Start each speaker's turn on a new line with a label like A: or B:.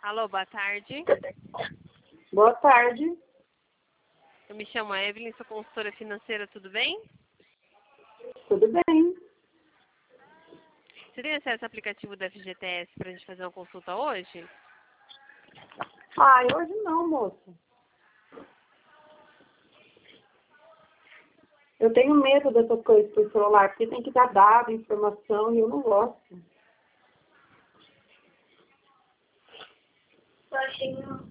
A: Alô, boa tarde.
B: Boa tarde.
A: Eu me chamo Evelyn, sou consultora financeira, tudo bem?
B: Tudo bem?
A: Você tem acesso ao aplicativo da FGTS para a gente fazer uma consulta hoje?
B: Hoje não, moça. Eu tenho medo dessas coisas por celular, porque tem que dar dado, informação, e eu não gosto.